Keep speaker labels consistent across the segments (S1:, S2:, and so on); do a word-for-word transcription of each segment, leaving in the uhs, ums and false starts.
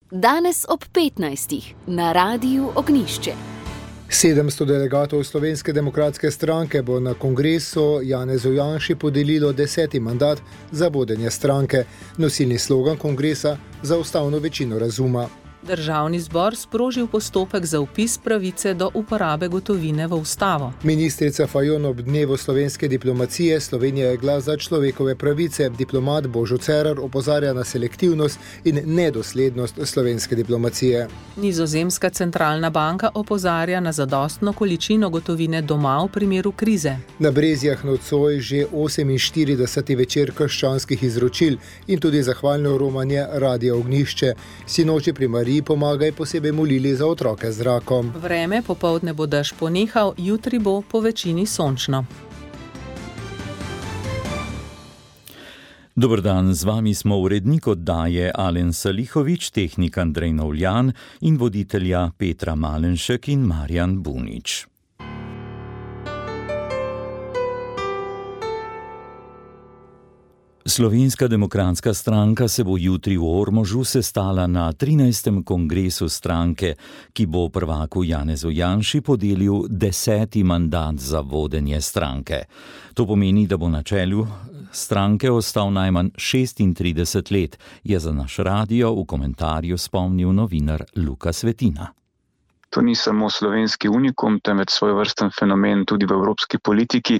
S1: Danes ob petnajstih na Radiu Ognjišče.
S2: sedemsto delegatov Slovenske demokratske stranke bo na kongresu Janezu Janši podelilo deseti mandat za vodenje stranke. Nosilni slogan kongresa: za ustavno večino razuma.
S3: Državni zbor sprožil postopek za vpis pravice do uporabe gotovine v ustavo.
S2: Ministrica Fajon ob dnevu slovenske diplomacije: Slovenija je glas za človekove pravice. Diplomat Božo Cerar opozarja na selektivnost in nedoslednost slovenske diplomacije.
S3: Nizozemska centralna banka opozarja na zadostno količino gotovine doma v primeru krize.
S2: Na Brezjah nocoj že oseminštirideseti večer krščanskih izročil in tudi zahvalno romanje Radia Ognjišče. Sinoči pri Mariji pomagaj posebej molili za otroke z rakom.
S3: Vreme popoldne bo dež ponehal, jutri bo po večini sončno.
S4: Dober dan, z vami smo urednik oddaje Alen Salihovič, tehnik Andrej Novljan in voditelja Petra Malenšek in Marjan Bunič. Slovenska demokratska stranka se bo jutri v Ormožu sestala na trinajstem kongresu stranke, ki bo prvaku Janezu Janši podelil deseti mandat za vodenje stranke. To pomeni, da bo na čelu stranke ostal najmanj šestintrideset let, je za naš radio v komentarju spomnil novinar Luka Svetina.
S5: To ni samo slovenski unikum, temveč svojevrsten fenomen tudi v evropski politiki.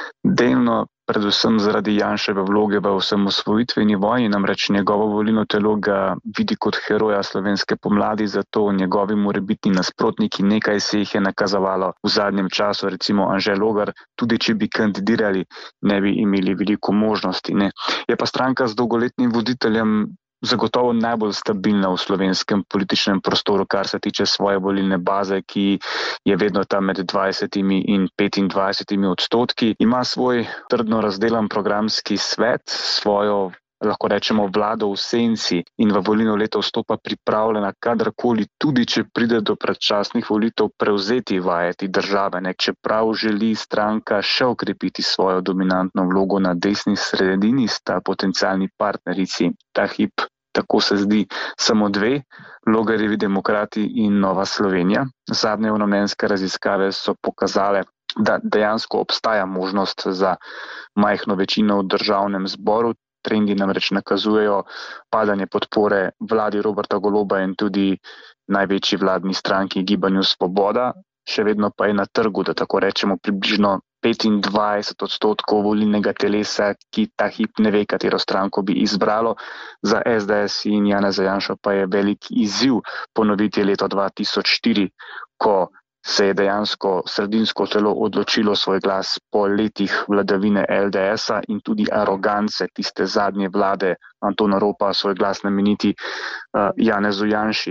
S5: Delno predvsem zaradi Janševe vloge v osamosvojitveni vojni, namreč njegovo volilno telo ga vidi kot heroja slovenske pomladi, zato njegovi morebitni nasprotniki, nekaj se jih je nakazovalo v zadnjem času, recimo Anže Logar, tudi če bi kandidirali, ne bi imeli veliko možnosti. Ne. Je pa stranka z dolgoletnim voditeljem zagotovo najbolj stabilna v slovenskem političnem prostoru, kar se tiče svoje volilne baze, ki je vedno tam med dvajsetimi in petindvajsetimi odstotki. Ima svoj trdno razdelan programski svet, svojo, lahko rečemo, vlado v senci in v volilno leto vstopa pripravljena kadarkoli, tudi če pride do predčasnih volitev, prevzeti vajeti države. Ne? Čeprav želi stranka še okrepiti svojo dominantno vlogo na desni sredini, sta potencialni partnerici ta hip, tako se zdi, samo dve, Logarjevi demokrati in Nova Slovenija. Zadnje javnomnenjske raziskave so pokazale, da dejansko obstaja možnost za majhno večino v državnem zboru. Trendi namreč nakazujejo padanje podpore vladi Roberta Goloba in tudi največji vladni stranki Gibanju Svoboda. Še vedno pa je na trgu, da tako rečemo, približno petindvajset odstotkov volilnega telesa, ki ta hip ne ve, katero stranko bi izbralo. Za es de es in Janeza Janšo pa je velik izziv ponoviti leto dva tisoč štiri, ko se je dejansko sredinsko telo odločilo svoj glas po letih vladavine el de esa in tudi arogance tiste zadnje vlade Antona Ropa svoj glas nameniti uh, Janezu Janši.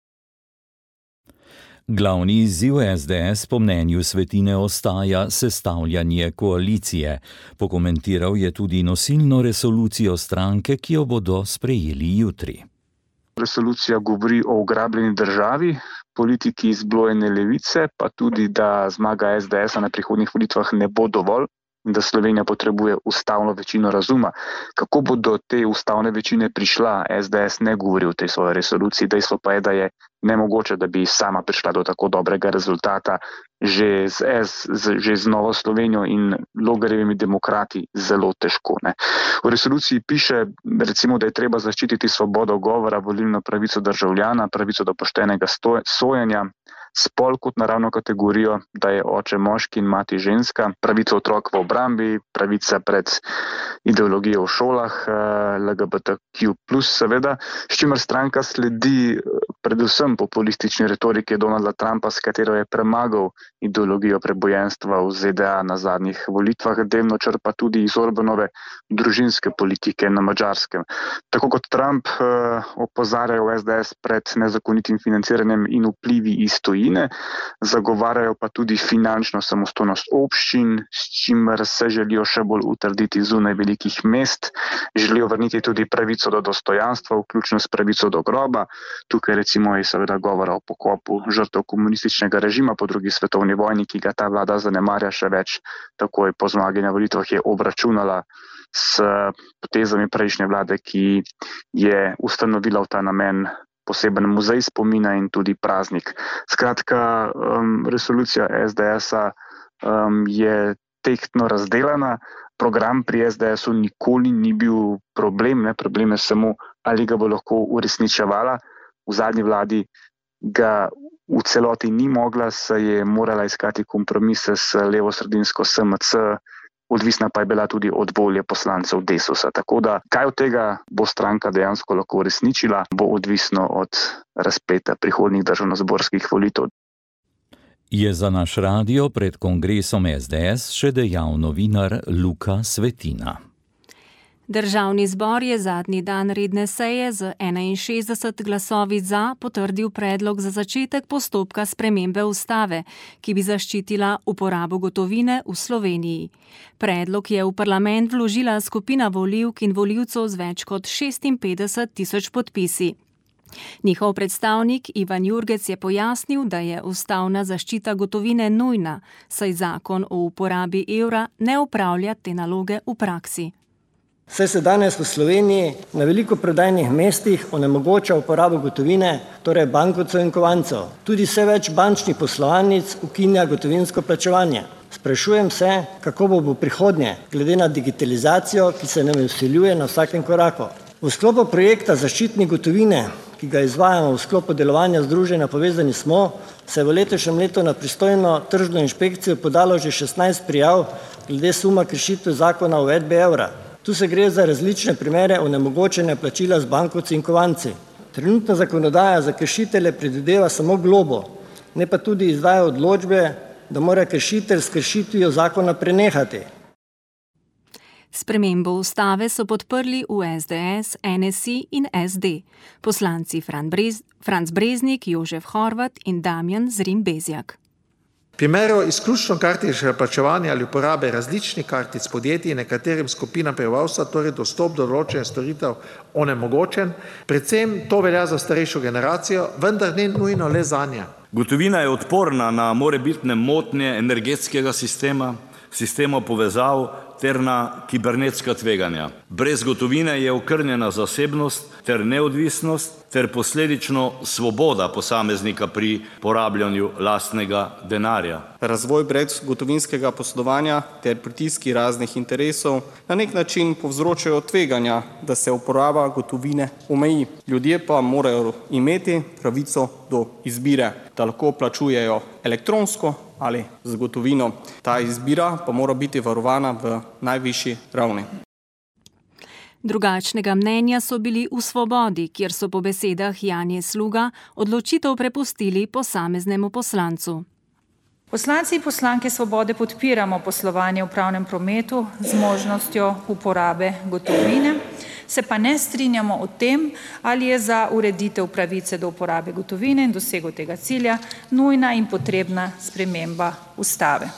S4: Glavni izziv es de es po mnenju Svetine ostaja sestavljanje koalicije. Pokomentiral je tudi nosilno resolucijo stranke, ki jo bodo sprejeli jutri.
S5: Resolucija govori o ugrabljeni državi, politiki izblojene levice, pa tudi, da zmaga es de esa na prihodnjih volitvah ne bo dovolj in da Slovenija potrebuje ustavno večino razuma. Kako bo do te ustavne večine prišla, es de es ne govori v tej svoji resoluciji. Dejstvo pa je, da je nemogoče, da bi sama prišla do tako dobrega rezultata že z, S, z, že z Novo Slovenijo in Logarjevimi demokrati zelo težko. Ne. V resoluciji piše, recimo, da je treba zaščititi svobodo govora, volilno pravico državljana, pravico do poštenega stoj, sojenja, spol kot naravno kategorijo, da je oče moški in mati ženska, pravico otrok v obrambi, pravica pred ideologijo v šolah, el ge be te kju plus seveda, s čimer stranka sledi predvsem populistični retoriki Donalda Trumpa, s katero je premagal ideologijo prebojenstva v ze de a na zadnjih volitvah, delno črpa tudi iz Orbanove družinske politike na Madžarskem. Tako kot Trump eh, opozarjajo v es de es pred nezakonitim financiranjem in vplivi iz tujine, zagovarjajo pa tudi finančno samostojnost občin, s čimer se želijo še bolj utrditi zunaj velikih mest, želijo vrniti tudi pravico do dostojanstva, vključno s pravico do groba. Tukaj recimo je seveda govora o pokopu žrtev komunističnega režima po drugi svetovni vojni, ki ga ta vlada zanemarja, še več takoj po zmagi na volitvah je obračunala s potezami prejšnje vlade, ki je ustanovila v ta namen poseben muzej spomina in tudi praznik. Skratka, um, resolucija es de es-a um, je tehtno razdelana. Program pri es de es-u nikoli ni bil problem, ne? Problem je samo, ali ga bo lahko uresničevala. V zadnji vladi ga v celoti ni mogla, se je morala iskati kompromise s levo-sredinsko es em ce, odvisna pa je bila tudi od volje poslancev Desusa. Tako da, kaj od tega bo stranka dejansko lahko uresničila, bo odvisno od razpleta prihodnjih državnozborskih volitev.
S4: Je za naš radio pred kongresom es de es še dejal novinar Luka Svetina.
S6: Državni zbor je zadnji dan redne seje z enainšestdeset glasovi za potrdil predlog za začetek postopka spremembe ustave, ki bi zaščitila uporabo gotovine v Sloveniji. Predlog je v parlament vložila skupina volivk in volivcev z več kot šestinpetdeset tisoč podpisi. Njihov predstavnik Ivan Jurgec je pojasnil, da je ustavna zaščita gotovine nujna, saj zakon o uporabi evra ne opravlja te naloge v praksi.
S7: Saj se danes v Sloveniji na veliko prodajnih mestih onemogoča uporabo gotovine, torej bankovcev in kovancev. Tudi vse več bančnih poslovalnic ukinja gotovinsko plačevanje. Sprašujem se, kako bo v prihodnje, glede na digitalizacijo, ki se nam vsiljuje na vsakem koraku. V sklopu projekta zaščitne gotovine, ki ga izvajamo v sklopu delovanja Združenja Povezani smo, se je v letošnjem letu na pristojno tržno inšpekcijo podalo že šestnajst prijav glede suma kršitve zakona o uvedbi evra. Tu se gre za različne primere onemogočenja plačila z bankovci in kovanci. Trenutna zakonodaja za kršitelje predvideva samo globo, ne pa tudi izdaja odločbe, da mora kršitelj s kršitvijo zakona prenehati.
S6: Spremembo ustave so podprli v es de es, en es i in es de. Poslanci Franc Breznik, Jožef Horvat in Damjan Zrim Bezjak.
S8: V primeru izključno kartičnega plačevanja ali uporabe različnih kartic podjetij nekaterim skupinam prebivalstva, torej dostop do določenih storitev onemogočen, predvsem to velja za starejšo generacijo, vendar ne nujno le zanje.
S9: Gotovina je odporna na morebitne motnje energetskega sistema, sistema povezav ter na kibernetska tveganja. Brez gotovine je okrnjena zasebnost ter neodvisnost ter posledično svoboda posameznika pri porabljanju lastnega denarja.
S10: Razvoj brezgotovinskega poslovanja ter pritiski raznih interesov na nek način povzročajo tveganja, da se uporaba gotovine omeji. Ljudje pa morajo imeti pravico do izbire, da lahko plačujejo elektronsko ali z gotovino. Ta izbira pa mora biti varovana v najvišji ravni.
S6: Drugačnega mnenja so bili v Svobodi, kjer so po besedah Janje Sluga odločitev prepustili posameznemu poslancu.
S11: Poslanci in poslanke Svobode podpiramo poslovanje v pravnem prometu z možnostjo uporabe gotovine, se pa ne strinjamo o tem, ali je za ureditev pravice do uporabe gotovine in dosego tega cilja nujna in potrebna sprememba ustave.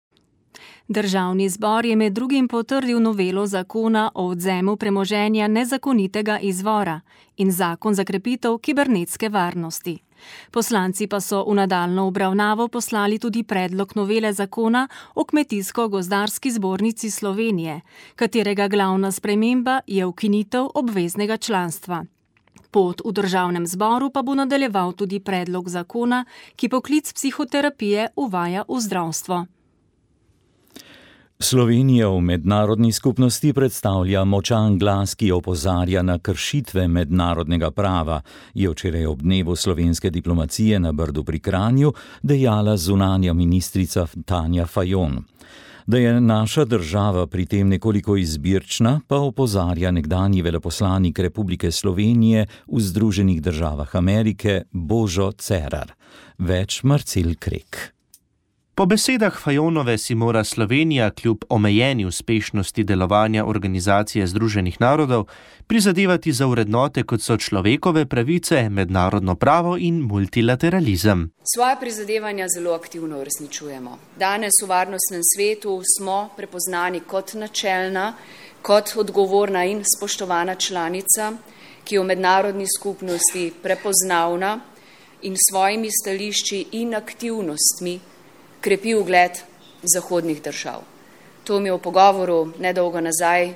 S6: Državni zbor je med drugim potrdil novelo zakona o odvzemu premoženja nezakonitega izvora in zakon za krepitev kibernetske varnosti. Poslanci pa so v nadaljnjo obravnavo poslali tudi predlog novele zakona o Kmetijsko-gozdarski zbornici Slovenije, katerega glavna sprememba je ukinitev obveznega članstva. Pot v državnem zboru pa bo nadaljeval tudi predlog zakona, ki poklic psihoterapije uvaja v zdravstvo.
S4: Slovenija v mednarodni skupnosti predstavlja močan glas, ki opozarja na kršitve mednarodnega prava, je včeraj ob dnevu slovenske diplomacije na Brdu pri Kranju dejala zunanja ministrica Tanja Fajon. Da je naša država pri tem nekoliko izbirčna, pa opozarja nekdanji veleposlanik Republike Slovenije v Združenih državah Amerike Božo Cerar. Več Marcel Krek.
S12: Po besedah Fajonove si mora Slovenija kljub omejeni uspešnosti delovanja Organizacije združenih narodov prizadevati za vrednote, kot so človekove pravice, mednarodno pravo in multilateralizem.
S13: Svoja prizadevanja zelo aktivno uresničujemo. Danes v varnostnem svetu smo prepoznani kot načelna, kot odgovorna in spoštovana članica, ki je v mednarodni skupnosti prepoznavna in svojimi stališči in aktivnostmi krepi ugled zahodnih držav. To mi je v pogovoru nedolgo nazaj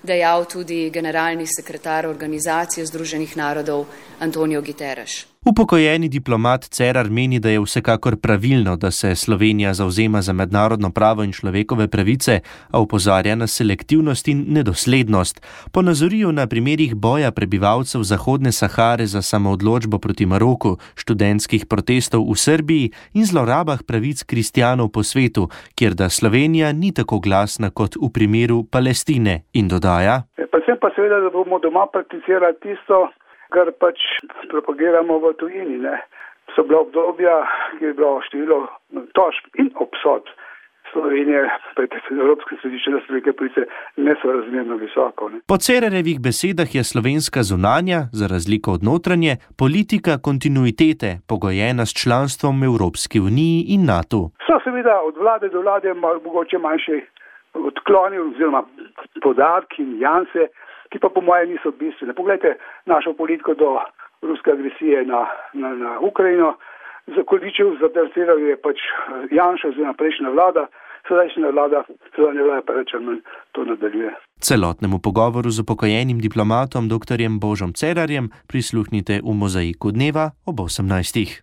S13: dejal tudi generalni sekretar Organizacije združenih narodov Antonio Guterres.
S12: Upokojeni diplomat Cerar meni, da je vsekakor pravilno, da se Slovenija zavzema za mednarodno pravo in človekove pravice, a opozarja na selektivnost in nedoslednost. Ponazorijo na primerih boja prebivalcev Zahodne Sahare za samoodločbo proti Maroku, študentskih protestov v Srbiji in zlorabah pravic kristjanov po svetu, kjer da Slovenija ni tako glasna kot v primeru Palestine, in dodaja:
S14: Predvsem pa seveda, da bomo doma prakticirali tisto, kar pač propagiramo v tujini. Ne. So bila obdobja, kjer je bilo število tožb in obsodb Slovenije pred Evropskim sodiščem za človekove pravice nesorazmerno visoko. Ne.
S12: Po Cerarjevih besedah je slovenska zunanja, za razliko od notranje, politika kontinuitete, pogojena s članstvom v Evropski uniji in NATO.
S14: So seveda od vlade do vlade mogoče manjši odkloni oziroma podarki in nianse, ki pa po mojem niso bistvene. Poglejte našo politiko do ruske agresije na, na, na Ukrajino. Za količev zaterciral je pač Janša oziroma prejšnja vlada, sedajšnja vlada, sedajšnja vlada pa reče manj to nadaljuje.
S12: Celotnemu pogovoru z upokojenim diplomatom doktorjem Božom Cerarjem prisluhnite v Mozaiku dneva ob osemnajstih.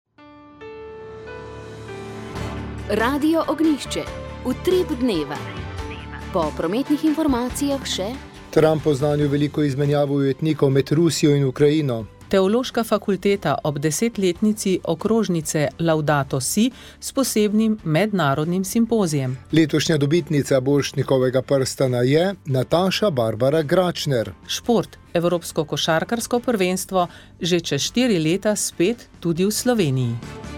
S1: Radio Ognjišče. Utrip dneva. Po prometnih informacijah še
S2: Trump oznanil veliko izmenjavo ujetnikov med Rusijo in Ukrajino.
S3: Teološka fakulteta ob desetletnici okrožnice Laudato Si s posebnim mednarodnim simpozijem.
S2: Letošnja dobitnica Borštnikovega prstana je Nataša Barbara Gračner.
S3: Šport, Evropsko košarkarsko prvenstvo, že čez štiri leta spet tudi v Sloveniji.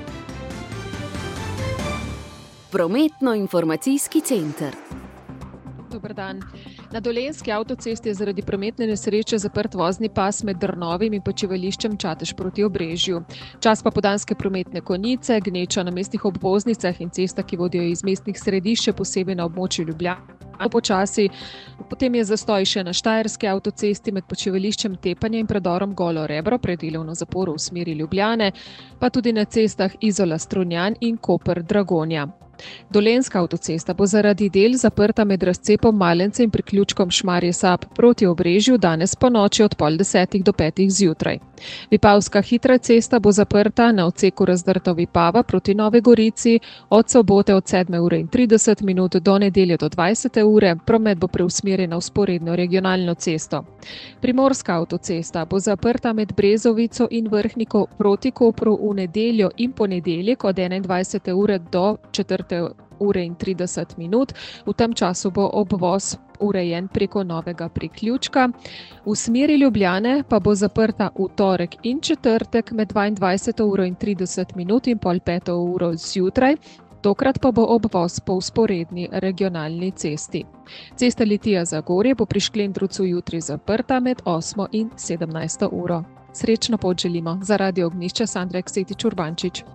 S1: Prometno-informacijski center.
S15: Dober dan. Na Dolenjski avtocesti je zaradi prometne nesreče zaprt vozni pas med Drnovim in počivališčem Čatež proti Obrežju. Čas pa podanske prometne konice, gneča na mestnih obvoznicah in cesta, ki vodijo iz mestnih središč, posebej na območju Ljubljane. Počasi. Potem je zastoj še na Štajerski avtocesti med počivališčem Tepanje in predorom Golo Rebro, predelovno zaporo v smeri Ljubljane, pa tudi na cestah Izola Strunjan in Koper Dragonja. Dolenjska avtocesta bo zaradi del zaprta med razcepom Malence in priključkom Šmarje Sap proti Obrežju danes po noči od pol desetih do petih zjutraj. Vipavska hitra cesta bo zaprta na odseku Razdrto Vipava proti Nove Gorici od sobote od sedme ure in trideset minut do nedelje do dvajsete ure, promet bo preusmerjen na vzporedno regionalno cesto. Primorska avtocesta bo zaprta med Brezovico in Vrhniko proti Kopru v nedeljo in ponedeljek od enaindvajsete ure do četrte ure in trideset minut. V tem času bo obvoz urejen preko novega priključka. V smeri Ljubljane pa bo zaprta v torek in četrtek med dvaindvajseto uro in trideset minut in pol peto uro zjutraj. Tokrat pa bo obvoz po vzporedni regionalni cesti. Cesta Litija-Zagorje bo pri Šklendrucu jutri zaprta med osmo in sedemnajsto uro. Srečno pot želimo. Za Radio Ognjišče Sandra Eksetič Urbančič.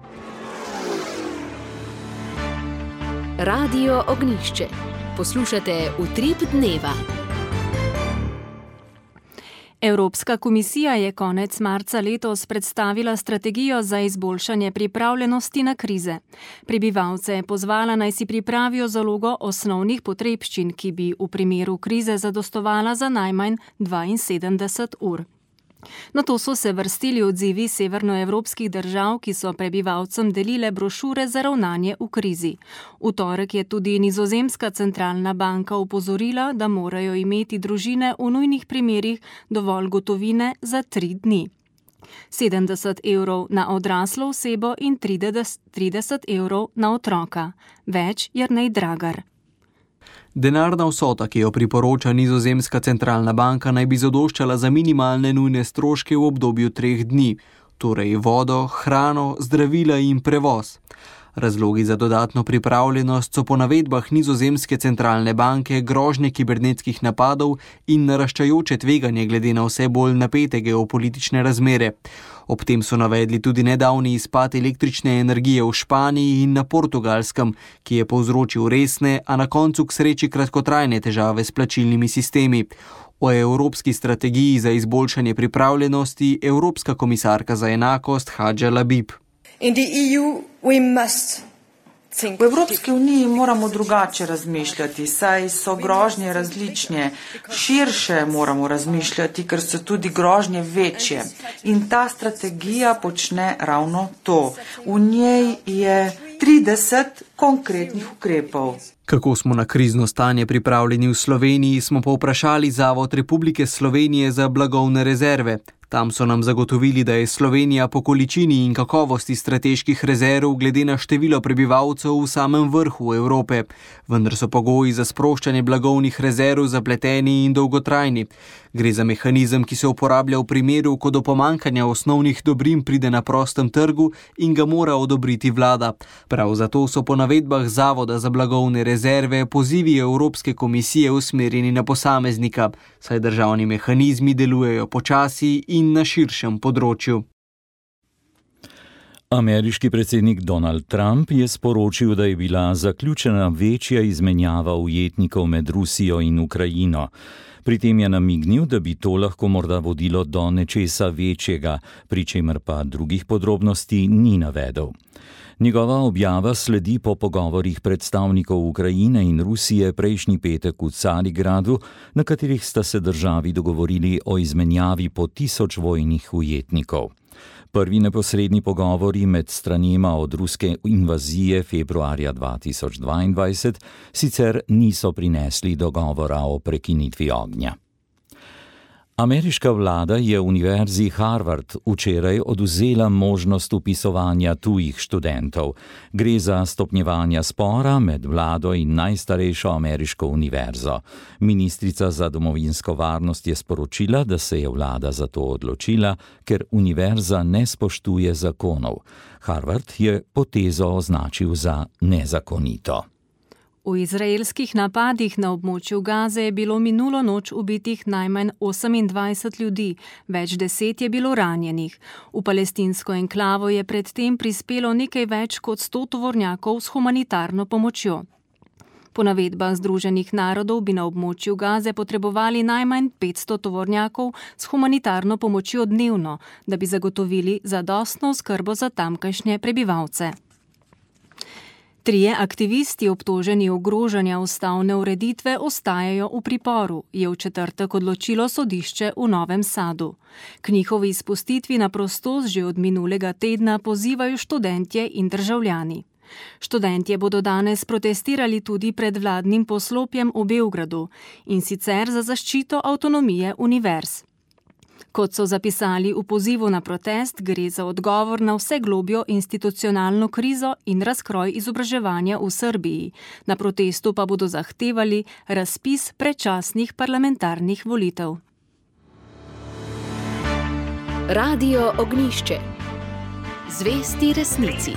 S1: Radio Ognjišče. Poslušate Utrip dneva.
S6: Evropska komisija je konec marca letos predstavila strategijo za izboljšanje pripravljenosti na krize. Prebivalce je pozvala, naj si pripravijo zalogo osnovnih potrebščin, ki bi v primeru krize zadostovala za najmanj dvainsedemdeset ur. Na to so se vrstili odzivi severnoevropskih držav, ki so prebivalcem delile brošure za ravnanje v krizi. V torek je tudi Nizozemska centralna banka opozorila, da morajo imeti družine v nujnih primerih dovolj gotovine za tri dni. sedemdeset evrov na odraslo osebo in trideset evrov na otroka. Več Jernej Dragar.
S16: Denarna vsota, ki jo priporoča Nizozemska centralna banka, naj bi zadoščala za minimalne nujne stroške v obdobju treh dni, torej vodo, hrano, zdravila in prevoz. Razlogi za dodatno pripravljenost so po navedbah Nizozemske centralne banke grožnje kibernetskih napadov in naraščajoče tveganje glede na vse bolj napete geopolitične razmere. Ob tem so navedli tudi nedavni izpad električne energije v Španiji in na Portugalskem, ki je povzročil resne, a na koncu k sreči kratkotrajne težave s plačilnimi sistemi. O evropski strategiji za izboljšanje pripravljenosti Evropska komisarka za enakost Hadja Labib.
S17: In the E U we must V Evropski uniji moramo drugače razmišljati, saj so grožnje različne. Širše moramo razmišljati, ker so tudi grožnje večje. In ta strategija počne ravno to. V njej je trideset konkretnih ukrepov.
S16: Kako smo na krizno stanje pripravljeni v Sloveniji, smo povprašali Zavod Republike Slovenije za blagovne rezerve. Tam so nam zagotovili, da je Slovenija po količini in kakovosti strateških rezerv glede na število prebivalcev v samem vrhu Evrope. Vendar so pogoji za sproščanje blagovnih rezerv zapleteni in dolgotrajni. Gre za mehanizem, ki se uporablja v primeru, ko do pomankanja osnovnih dobrin pride na prostem trgu in ga mora odobriti vlada. Prav zato so po navedbah Zavoda za blagovne rezerve pozivi Evropske komisije usmerjeni na posameznika, saj državni mehanizmi delujejo počasi in na širšem področju.
S4: Ameriški predsednik Donald Trump je sporočil, da je bila zaključena večja izmenjava ujetnikov med Rusijo in Ukrajino. Pri tem je namignil, da bi to lahko morda vodilo do nečesa večjega, pri čemer pa drugih podrobnosti ni navedel. Njegova objava sledi po pogovorih predstavnikov Ukrajine in Rusije prejšnji petek v Carigradu, na katerih sta se državi dogovorili o izmenjavi po tisoč vojnih ujetnikov. Prvi neposredni pogovori med stranema od ruske invazije februarja dva tisoč dvaindvajset sicer niso prinesli dogovora o prekinitvi ognja. Ameriška vlada je Univerzi Harvard včeraj odvzela možnost vpisovanja tujih študentov. Gre za stopnjevanja spora med vlado in najstarejšo ameriško univerzo. Ministrica za domovinsko varnost je sporočila, da se je vlada za to odločila, ker univerza ne spoštuje zakonov. Harvard je potezo označil za nezakonito.
S6: V izraelskih napadih na območju Gaze je bilo minulo noč ubitih najmanj osemindvajset ljudi, več deset je bilo ranjenih. V palestinsko enklavo je predtem prispelo nekaj več kot sto tovornjakov s humanitarno pomočjo. Po navedbah Združenih narodov bi na območju Gaze potrebovali najmanj petsto tovornjakov s humanitarno pomočjo dnevno, da bi zagotovili zadostno oskrbo za tamkajšnje prebivalce. Trije aktivisti obtoženi ogrožanja ustavne ureditve ostajajo v priporu, je v četrtek odločilo sodišče v Novem Sadu. K njihovi izpustitvi na prostost že od minulega tedna pozivajo študentje in državljani. Študentje bodo danes protestirali tudi pred vladnim poslopjem v Beogradu, in sicer za zaščito avtonomije univerz. Kot so zapisali v pozivu na protest, gre za odgovor na vse globjo institucionalno krizo in razkroj izobraževanja v Srbiji. Na protestu pa bodo zahtevali razpis predčasnih parlamentarnih volitev.
S1: Radio Ognjišče. Zvesti resnici.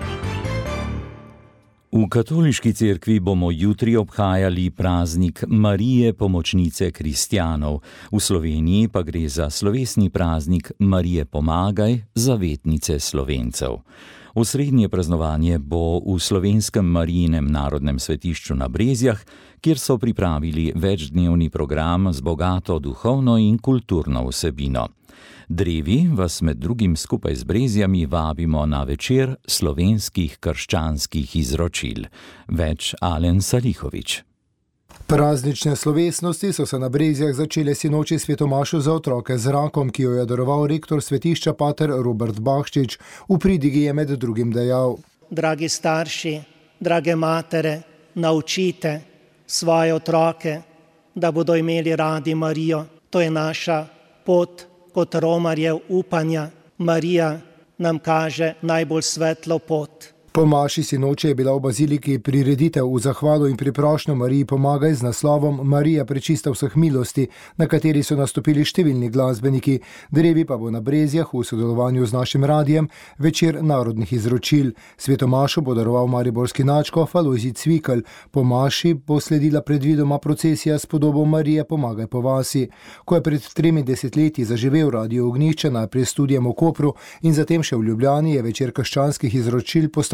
S4: V katoliški cerkvi bomo jutri obhajali praznik Marije pomočnice kristjanov. V Sloveniji pa gre za slovesni praznik Marije pomagaj, zavetnice Slovencev. Osrednje praznovanje bo v slovenskem Marijinem narodnem svetišču na Brezjah, kjer so pripravili večdnevni program z bogato duhovno in kulturno vsebino. Drevi vas med drugim skupaj z Brezjami vabimo na večer slovenskih krščanskih izročil. Več Alen Salihovič.
S2: Praznične slovesnosti so se na Brezjah začele sinoči svetomašo za otroke z rakom, ki jo je daroval rektor svetišča pater Robert Bahščič. V pridigi je med drugim dejal:
S18: Dragi starši, drage matere, naučite svoje otroke, da bodo imeli radi Marijo. To je naša pot kot romarjev upanja. Marija nam kaže najbolj svetlo pot.
S2: Po maši sinoči je bila v baziliki prireditev v zahvalo in priprošnjo Mariji pomagaj z naslovom Marija prečista vseh milosti, na kateri so nastopili številni glasbeniki. Drevi pa bo na Brezjah v sodelovanju z našim radijem večer narodnih izročil. Svetomašo bo daroval mariborski nadškof Alojzij Cvikl. Po maši bo sledila predvidoma procesija s podobo Marije pomagaj po vasi. Ko je pred tremi desetletji zaživel Radio Ognjišče, najprej s studijem v Kopru in zatem še v Ljubljani, je večer krščanskih izročil postal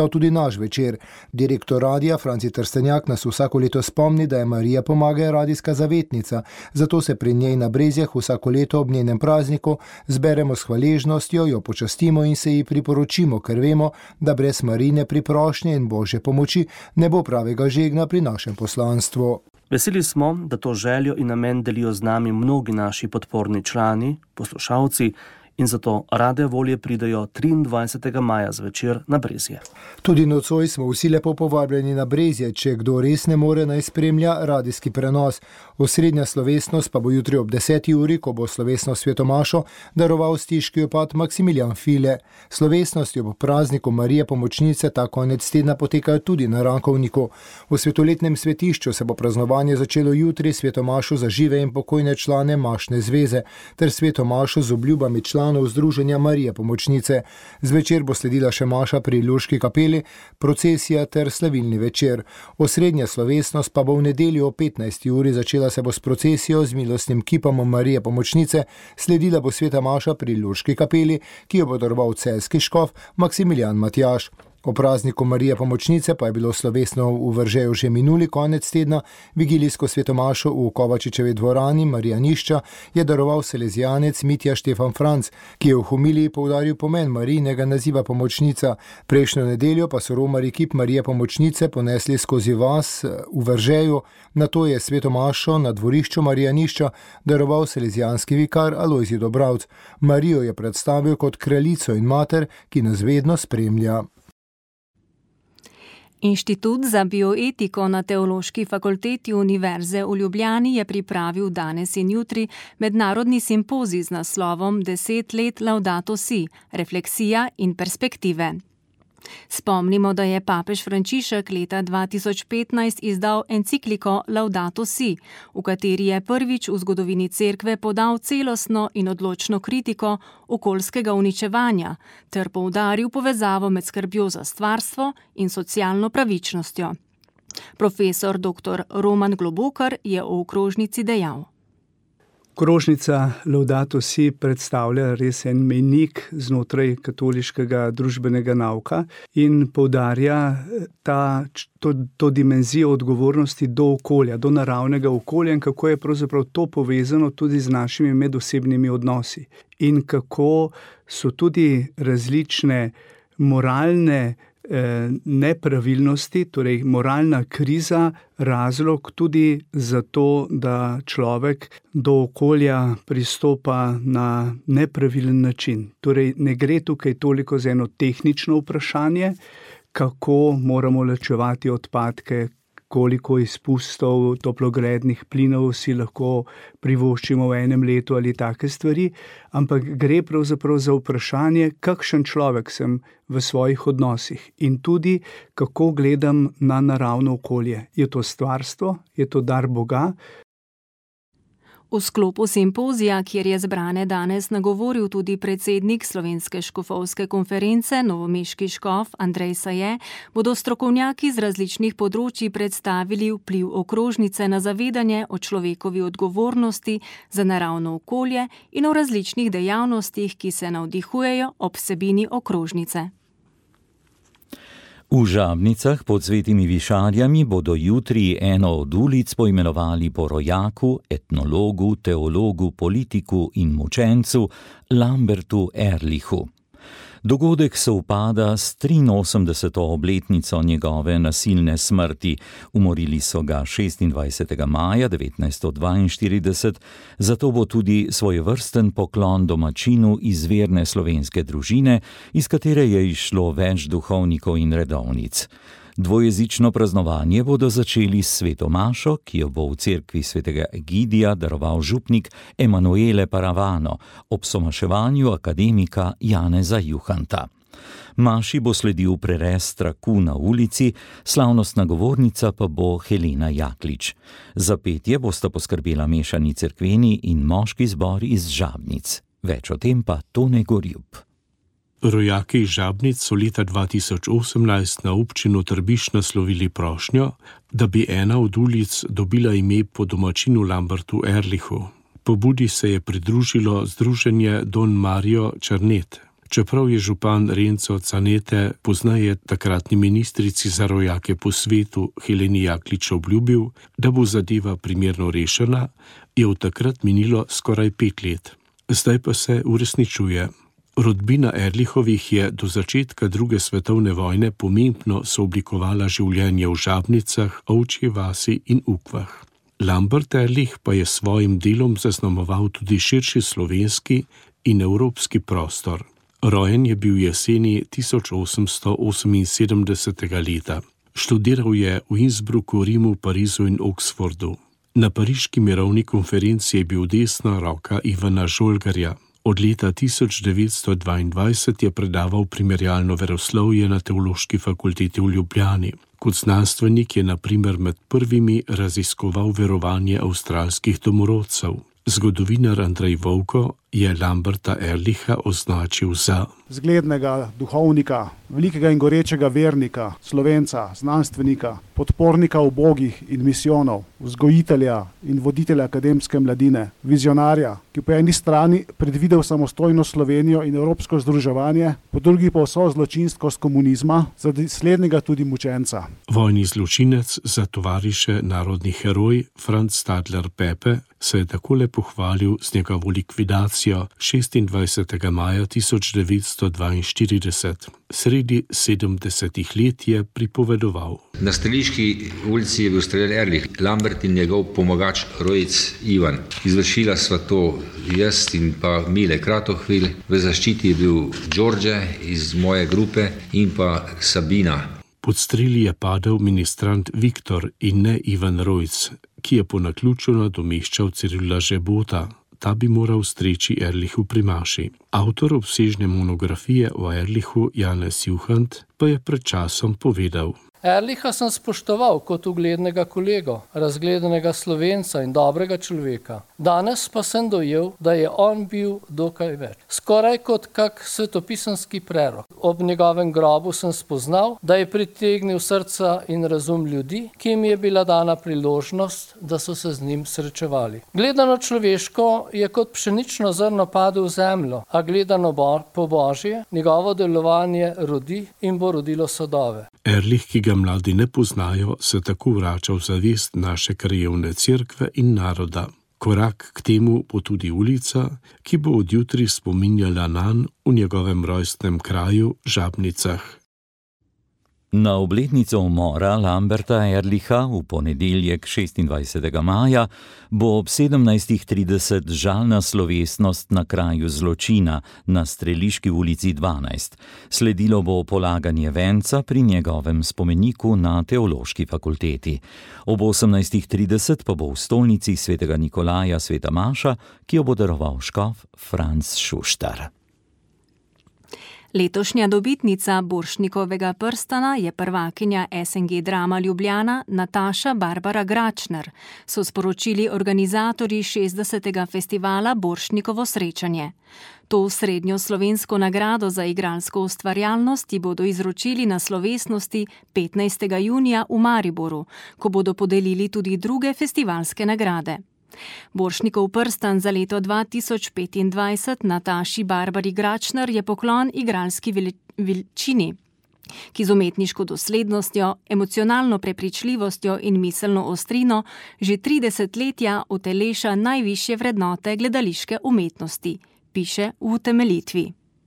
S2: postal tudi naš večer. Direktor radia Franci Trstenjak nas vsako leto spomni, da je Marija Pomagaj radijska zavetnica, zato se pri njej na Brezjah vsako leto ob njenem prazniku zberemo s hvaležnostjo, jo počastimo in se ji priporočimo, ker vemo, da brez Marine priprošnje in Božje pomoči ne bo pravega žegna pri našem poslanstvu.
S19: Veseli smo, da to željo in namen delijo z nami mnogi naši podporni člani, poslušalci, in zato rade volje pridejo triindvajsetega maja zvečer na Brezje.
S2: Tudi nocoj smo vsi lepo povabljeni na Brezje, če kdo res ne more, naj spremlja radijski prenos. Osrednja slovesnost pa bo jutri ob deseti uri, ko bo slovesno svetomašo daroval stiški opad Maksimilijan File. Slovesnosti ob prazniku Marije Pomočnice ta konec tedna potekajo tudi na Rankovniku. V svetoletnem svetišču se bo praznovanje začelo jutri svetomašo za žive in pokojne člane Mašne zveze ter svetomašo z obljubami članov Združenja Marije Pomočnice. Zvečer bo sledila še maša pri Lurški kapeli, procesija ter slavilni večer. Osrednja slovesnost pa bo v nedeljo o petnajsti uri, začela se bo s procesijo z milostnim kipom Marije Pomočnice, sledila bo sveta maša pri Lurški kapeli, ki jo bo daroval celjski škof Maksimilijan Matjaž. O prazniku Marije Pomočnice pa je bilo slovesno v Veržeju že minuli konec tedna. Vigilijsko svetomašo v Kovačičevi dvorani Marijanišča je daroval salezijanec Mitja Štefan Franc, ki je v homiliji poudaril pomen Marijinega naziva Pomočnica. Prejšnjo nedeljo pa so romarji kip Marije Pomočnice ponesli skozi vas v Veržeju, nato je svetomašo na dvorišču Marijanišča daroval salezijanski vikar Alojzij Dobravc. Marijo je predstavil kot kraljico in mater, ki nas vedno spremlja.
S6: Inštitut za bioetiko na Teološki fakulteti Univerze v Ljubljani je pripravil danes in jutri mednarodni simpozij z naslovom Deset let Laudato si, refleksija in perspektive. Spomnimo, da je papež Frančišek leta dva tisoč petnajst izdal encikliko Laudato si, v kateri je prvič v zgodovini cerkve podal celostno in odločno kritiko okoljskega uničevanja ter poudaril povezavo med skrbjo za stvarstvo in socialno pravičnostjo. Profesor doktor Roman Globokar je o okrožnici dejal.
S20: Okrožnica Laudato si predstavlja res en mejnik znotraj katoliškega družbenega nauka in poudarja ta, to, to dimenzijo odgovornosti do okolja, do naravnega okolja in kako je pravzaprav to povezano tudi z našimi medosebnimi odnosi. In kako so tudi različne moralne nepravilnosti, torej moralna kriza, razlog tudi za to, da človek do okolja pristopa na nepravilen način. Torej ne gre tukaj toliko za eno tehnično vprašanje, kako moramo ločevati odpadke, koliko izpustov toplogrednih plinov si lahko privoščimo v enem letu ali take stvari, ampak gre pravzaprav za vprašanje, kakšen človek sem v svojih odnosih in tudi, kako gledam na naravno okolje. Je to stvarstvo? Je to dar Boga?
S6: V sklopu simpozija, kjer je zbrane danes nagovoril tudi predsednik Slovenske škofovske konference, novomeški škof Andrej Saje, bodo strokovnjaki z različnih področji predstavili vpliv okrožnice na zavedanje o človekovi odgovornosti za naravno okolje in o različnih dejavnostih, ki se navdihujejo ob vsebini okrožnice.
S4: V Žabnicah pod Svetimi višarjami bodo jutri eno od ulic poimenovali po rojaku, etnologu, teologu, politiku in mučencu Lambertu Ehrlichu. Dogodek sovpada s triinosemdeseto obletnico njegove nasilne smrti. Umorili so ga šestindvajsetega maja devetnajststo dvainštirideset, zato bo tudi svojevrsten poklon domačinu izvirne slovenske družine, iz katere je izšlo več duhovnikov in redovnic. Dvojezično praznovanje bodo začeli s sveto mašo, ki jo bo v cerkvi svetega Egidija daroval župnik Emanuele Paravano ob somaševanju akademika Janeza Juhanta. Maši bo sledil prerez traku na ulici, slavnostna govornica pa bo Helena Jaklič. Za petje bosta poskrbela mešani cerkveni in moški zbor iz Žabnic. Več o tem pa Tone Gorjub.
S21: Rojaki iz Žabnic so leta dva tisoč osemnajst na občino Trbiš naslovili prošnjo, da bi ena od ulic dobila ime po domačinu Lambertu Ehrlichu. Pobudi se je pridružilo združenje Don Mario Črnet. čeprav je župan Renzo Canete poznaje takratni ministrici za rojake po svetu Heleni Jaklič obljubil, da bo zadeva primerno rešena, je od takrat minilo skoraj pet let. Zdaj pa se uresničuje. Rodbina Erlichovih je do začetka druge svetovne vojne pomembno sooblikovala življenje v Žabnicah, Ovčji vasi in Ukvah. Lambert Erlich pa je svojim delom zaznamoval tudi širši slovenski in evropski prostor. Rojen je bil jeseni tisoč osemsto oseminsedemdesetega leta. Študiral je v Innsbrucku, Rimu, Parizu in Oxfordu. Na pariški mirovni konferenci je bil desna roka Ivana Žolgarja. Od leta tisoč devetsto dvaindvajset je predaval primerjalno veroslovje na Teološki fakulteti v Ljubljani. Kot znanstvenik je na primer med prvimi raziskoval verovanje avstralskih domorodcev. Zgodovinar Andrej Vovko je Lamberta Erlicha označil za
S5: zglednega duhovnika, velikega in gorečega vernika, Slovenca, znanstvenika, podpornika ubogih in misijonov, vzgojitelja in voditelja akademske mladine, vizionarja, ki po eni strani predvidel samostojno Slovenijo in evropsko združevanje, po drugi pa vso zločinskost komunizma, za slednjega tudi mučenca.
S21: Vojni zločinec, za tovariše narodni heroj Franz Stadler Pepe se je takole pohvalil z njegovo likvidacijo šestindvajsetega maja tisoč devetsto dvainštirideset. Sredi sedemdesetih let je pripovedoval.
S22: Na Streliški ulici je bil streljan Erlich, Lambert in njegov pomagač rojec Ivan. Izvršila sva to jaz in pa Mile Kratohvil. V zaščiti je bil Đorđe iz moje grupe in pa Sabina.
S21: Pod streli je padel ministrant Viktor in ne Ivan Rojc, ki je po naključju nadomeščal Cirila Žebota. Ta bi moral streči Erlichu pri maši. Avtor obsežne monografije o Erlichu, Janez Juhant, pa je pred časom povedal.
S23: Erlicha sem spoštoval kot uglednega kolego, razgledanega Slovenca in dobrega človeka. Danes pa sem dojel, da je on bil dokaj več. Skoraj kot kak svetopisanski prerok. Ob njegovem grobu sem spoznal, da je pritegnil srca in razum ljudi, ki jim je bila dana priložnost, da so se z njim srečevali. Gledano človeško je kot pšenično zrno padel v zemljo, a gledano po Božje, njegovo delovanje rodi in bo rodilo sadove.
S21: Erlich, ki ga mladi ne poznajo, se tako vrača v zavest naše krajevne cerkve in naroda. Korak k temu bo tudi ulica, ki bo od jutri spominjala nanj v njegovem rojstnem kraju Žabnicah.
S4: Na obletnico umora Lamberta Erlicha v ponedeljek šestindvajsetega maja bo ob sedemnajstih trideset žalna slovesnost na kraju zločina na Streliški ulici dvanajst. Sledilo bo polaganje venca pri njegovem spomeniku na Teološki fakulteti. Ob osemnajstih trideset pa bo v stolnici svetega Nikolaja sveta maša, ki jo bo daroval škof Franc Šuštar.
S6: Letošnja dobitnica Borštnikovega prstana je prvakinja S N G Drama Ljubljana Nataša Barbara Gračner, so sporočili organizatorji šestdesetega festivala Borštnikovo srečanje. To srednjo slovensko nagrado za igralsko ustvarjalnost ji bodo izročili na slovesnosti petnajstega junija v Mariboru, ko bodo podelili tudi druge festivalske nagrade. Borštnikov prstan za leto dva tisoč petindvajset Nataši Barbari Gračner je poklon igralski veličini, ki z umetniško doslednostjo, emocionalno prepričljivostjo in miselno ostrino že tri desetletja uteleša najvišje vrednote gledališke umetnosti, piše v utemeljitvi.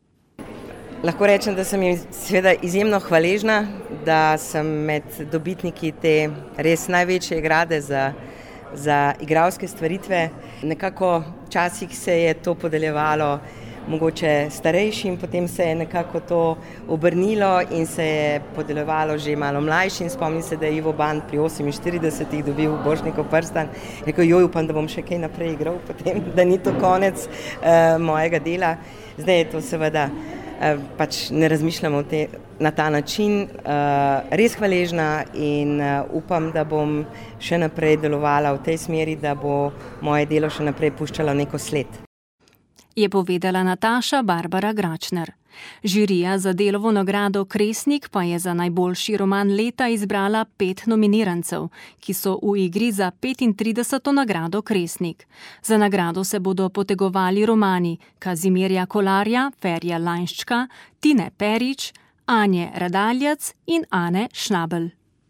S24: Lahko rečem, da sem jim seveda izjemno hvaležna, da sem med dobitniki te res največje nagrade za za igralske stvaritve. Nekako včasih se je to podeljevalo mogoče starejšim, potem se je nekako to obrnilo in se je podeljevalo že malo mlajšim. Spomnim se, da je Ivo Ban pri oseminštiridesetih dobil Borštnikov prstan. Rekel, joj, upam, da bom še kaj naprej igral potem, da ni to konec uh, mojega dela. Zdaj je to seveda, uh, pač ne razmišljamo te, na ta način. Uh, res hvaležna in uh, upam, da bom še naprej delovala v tej smeri, da bo moje delo še naprej puščalo neko sled.
S6: Je povedala Nataša Barbara Gračner. Žirija za Delovo nagrado Kresnik pa je za najboljši roman leta izbrala pet nominirancev, ki so v igri za petintrideseto nagrado Kresnik. Za nagrado se bodo potegovali romani Kazimirja Kolarja, Ferija Lainščka, Tine Perič, Anje Radaljac in Ane Šnabel.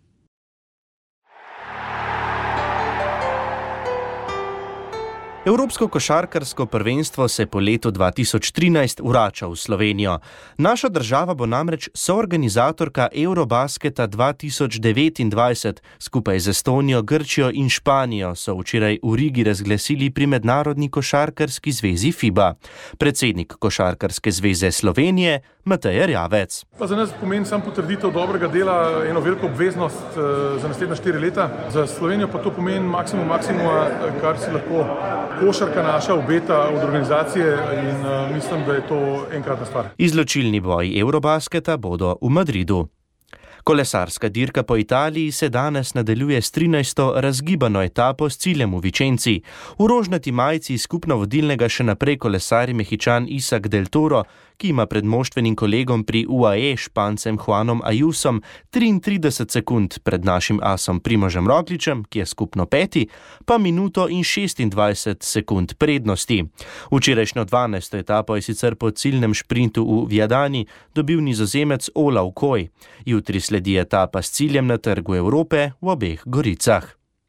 S12: Evropsko košarkarsko prvenstvo se po letu dva tisoč trinajst vrača v Slovenijo. Naša država bo namreč soorganizatorka Eurobasketa dva tisoč devetindvajset. Skupaj z Estonijo, Grčijo in Španijo so včeraj v Rigi razglasili pri Mednarodni košarkarski zvezi FIBA. Predsednik Košarkarske zveze Slovenije Matej Erjavec.
S7: Pa za nas pomeni sam potrditev dobrega dela, eno veliko obveznost za naslednja štiri leta. Za Slovenijo pa to pomeni maksimum maksimuma, kar si lahko košarka naša obeta od organizacije in uh, mislim, da je to enkratna stvar.
S12: Izločilni boji Eurobasketa bodo v Madridu. Kolesarska dirka po Italiji se danes nadaljuje s trinajsto razgibano etapo s ciljem v Vicenci. V rožnati majici skupno vodilnega še naprej kolesari Mehičan Isak del Toro, ki ima pred moštvenim kolegom pri U A E Špancem Juanom Ayusom triintrideset sekund pred našim asom Primožem Rogličem, ki je skupno peti, pa minuto in šestindvajset sekund prednosti. Včerajšnjo dvanajsto etapo je sicer po ciljnem šprintu v Viadani dobil Nizozemec Olav Koj. Jutri sledi etapa s ciljem na Trgu Evrope v obeh Goricah.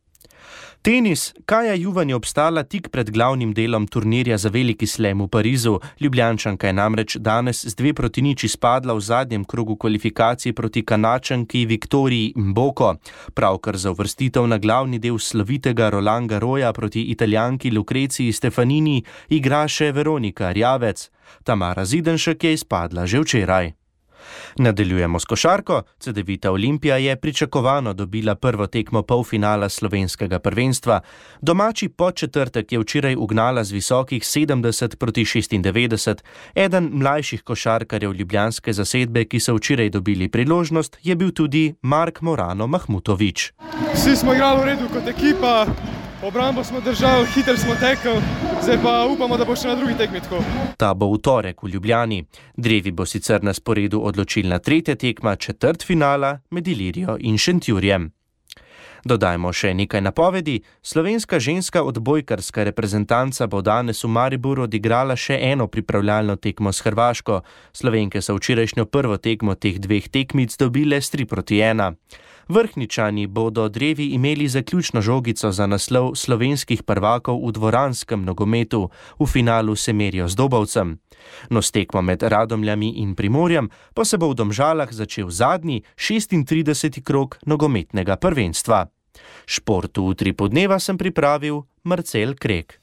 S12: Tenis. Kaja Juvan je obstala tik pred glavnim delom turnirja za veliki slam v Parizu. Ljubljančanka je namreč danes z dve proti nič izpadla v zadnjem krogu kvalifikacij proti Kanačanki Viktoriji Mboko. Pravkar za uvrstitev na glavni del slovitega Roland Garrosa proti Italijanki Lucrezii Stefanini igra še Veronika Erjavec. Tamara Zidenšek je izpadla že včeraj. Nadaljujemo s košarko. Cedevita Olimpija je pričakovano dobila prvo tekmo polfinala slovenskega prvenstva. Domači Podčetrtek je včeraj ugnala z visokih sedemdeset proti šestindevetdeset. Eden mlajših košarkarjev ljubljanske zasedbe, ki so včeraj dobili priložnost, je bil tudi Mark Morano Mahmutovič.
S8: Vsi smo igrali v redu kot ekipa, obrambo smo držali, hitro smo tekli, zdaj pa upamo, da bo še na drugi tekmi tako.
S12: Ta bo v torek v Ljubljani. Drevi bo sicer na sporedu odločilna tretja tekma četrtfinala med Ilirijo in Šentjurjem. Dodajmo še nekaj napovedi. Slovenska ženska odbojkarska reprezentanca bo danes v Mariboru odigrala še eno pripravljalno tekmo s Hrvaško. Slovenke so včerajšnjo prvo tekmo teh dveh tekmic dobile s tri proti ena. Vrhničani bodo Drevi imeli zaključno žogico za naslov slovenskih prvakov v dvoranskem nogometu. V finalu se merijo z Dobovcem. No, s tekmo med Radomljami in Primorjem pa se bo v Domžalah začel zadnji šestintrideseti krog nogometnega prvenstva. Šport v tri podneva sem pripravil Marcel Krek.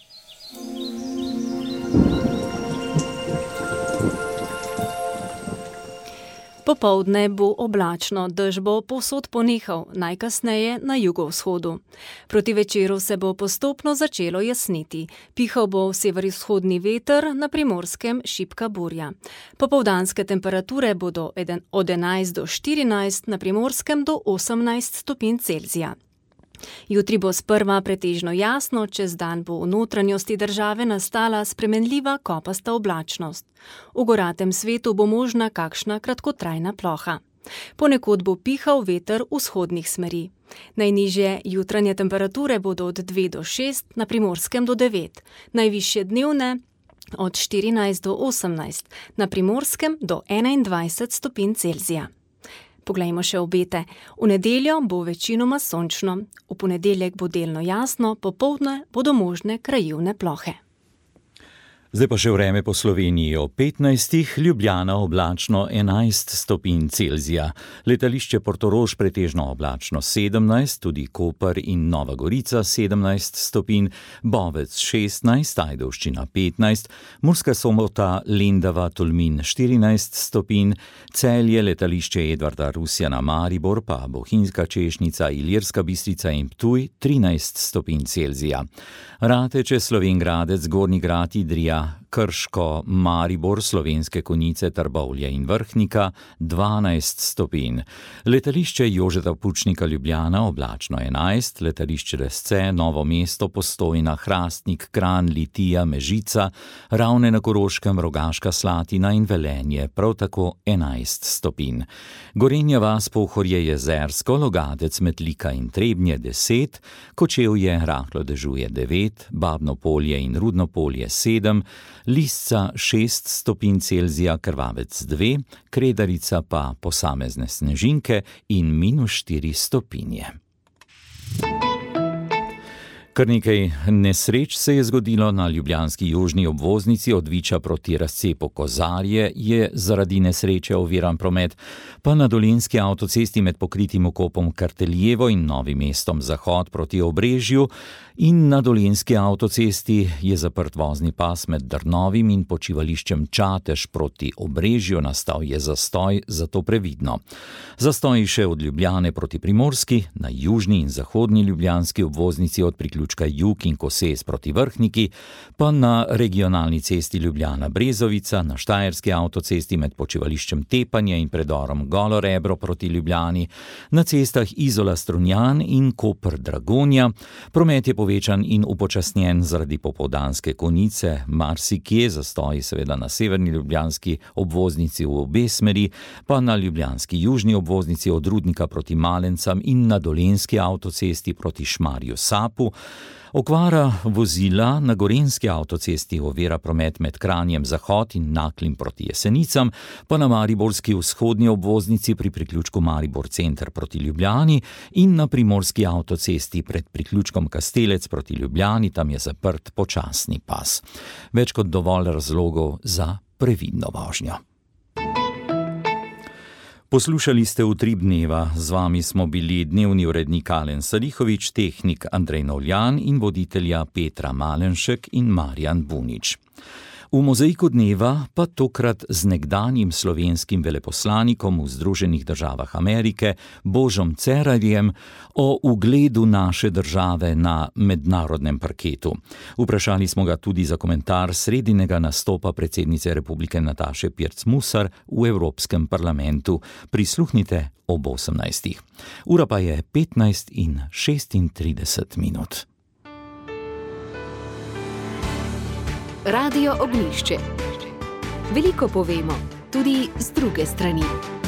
S6: Popoldne bo oblačno, dež bo povsod ponehal, najkasneje na jugovzhodu. Proti večeru se bo postopno začelo jasniti. Pihal bo severovzhodni veter, na Primorskem šibka burja. Popoldanske temperature bodo od enajst do štirinajst, na Primorskem do osemnajst stopinj Celzija. Jutri bo sprva pretežno jasno, čez dan bo v notranjosti države nastala spremenljiva kopasta oblačnost. V goratem svetu bo možna kakšna kratkotrajna ploha. Ponekod bo pihal veter vzhodnih smeri. Najnižje jutranje temperature bodo od dve do šest, na Primorskem do devet. Najvišje dnevne od štirinajst do osemnajst, na Primorskem do enaindvajset stopinj Celzija. Poglejmo še obete. V nedeljo bo večinoma sončno, v ponedeljek bo delno jasno, popoldne bodo možne krajevne plohe.
S4: Zdaj pa še vreme po Sloveniji. Ob petnajstih Ljubljana oblačno enajst stopinj Celzija. Letališče Portorož pretežno oblačno sedemnajst, tudi Koper in Nova Gorica sedemnajst stopinj, Bovec šestnajst, Ajdovščina petnajst, Murska Sobota, Lendava, Tolmin štirinajst stopinj, Celje, letališče Edvarda Rusjana, Maribor pa Bohinjska Češnica, Ilirska Bistrica in Ptuj trinajst stopinj Celzija. Rateče, Slovenj Gradec, Gornji Grad, Idrija, Krško, Maribor, Slovenske Konjice, Trbovlje in Vrhnika dvanajst stopinj. Letališče Jožeta Pučnika Ljubljana oblačno enajst, letališče Lesce, Novo mesto, Postojna, Hrastnik, Kranj, Litija, Mežica, Ravne na Koroškem, Rogaška Slatina in Velenje prav tako enajst stopinj. Gorenja vas, Pohorje, Jezersko, Logatec, Metlika in Trebnje deset, Kočevje, rahlo dežuje devet, Babno Polje in Rudno Polje sedem, Lisca šest stopinj Celzija, Krvavec dve, Kredarica pa posamezne snežinke in minus štiri stopinje. Kar nekaj nesreč se je zgodilo na ljubljanski južni obvoznici od Viča proti razcepu Kozarje, je zaradi nesreče oviran promet, pa na dolenjski avtocesti med pokritim okopom Karteljevo in Novim mestom Zahod proti Obrežju in na dolenjski avtocesti je zaprt vozni pas med Drnovim in počivališčem Čatež proti Obrežju, nastal je zastoj, zato previdno. Zastoji še od Ljubljane proti Primorski, na južni in zahodni ljubljanski obvoznici od priključka Jug in Koses proti Vrhniki, pa na regionalni cesti Ljubljana-Brezovica, na štajerski avtocesti med počivališčem Tepanje in predorom Golo Rebro proti Ljubljani, na cestah Izola-Strunjan in Koper-Dragonja. Promet je povečan in upočasnjen zaradi popoldanske konice, marsikje zastoji seveda na severni ljubljanski obvoznici v obe smeri, pa na ljubljanski južni obvoznici od Rudnika proti Malencam in na dolenjski avtocesti proti Šmarju Sapu. Okvara vozila na gorenjski avtocesti ovira promet med Kranjem Zahod in Naklim proti Jesenicam, pa na mariborski vzhodni obvoznici pri priključku Maribor Center proti Ljubljani in na primorski avtocesti pred priključkom Kastelec proti Ljubljani, tam je zaprt počasni pas. Več kot dovolj razlogov za previdno vožnjo. Poslušali ste Utrip dneva, z vami smo bili dnevni urednik Alen Salihovič, tehnik Andrej Novljan in voditelja Petra Malenšek in Marjan Bunič. V mozaiku dneva pa tokrat z nekdanjim slovenskim veleposlanikom v Združenih državah Amerike Božom Cerarjem o ugledu naše države na mednarodnem parketu. Vprašali smo ga tudi za komentar sredinega nastopa predsednice republike Nataše Pirc-Musar v Evropskem parlamentu. Prisluhnite ob osemnajstih. Ura pa je petnajst in šestintrideset minut.
S1: Radio Ognjišče. Veliko povemo, tudi z druge strani.